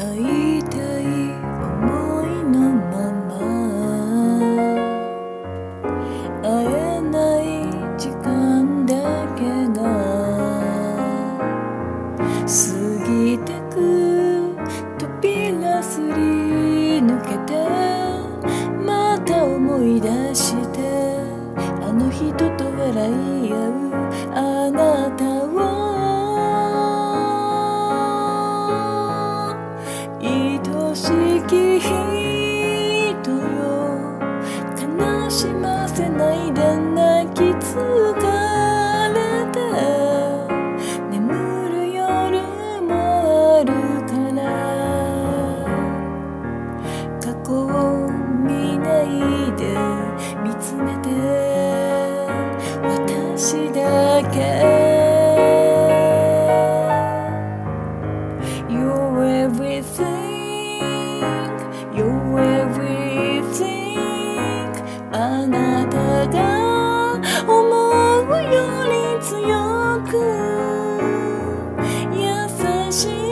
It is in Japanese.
会いたい想いのまま会えない時間だけが過ぎてく扉すり抜けてまた思い出してあの人と笑い合うあなたを愛しき人よ悲しませないで泣き疲れて眠る夜もあるから過去を見ないで見つめて私だけ You're everything You're everything あなたが思うより強く優しい